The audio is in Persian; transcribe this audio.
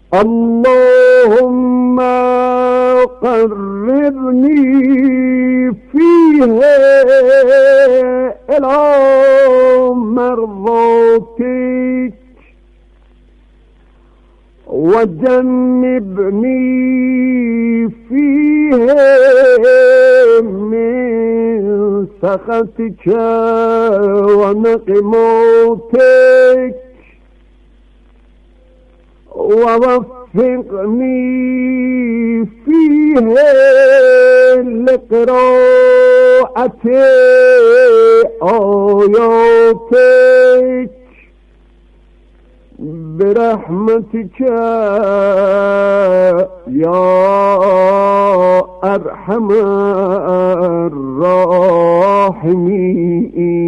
اللهم قربني فيه إلى مرضاتك وجنبني فيه من سخطك ونقماتك ووفقني فيه لقراءة آياتك برحمتك يا أرحم الراحمين.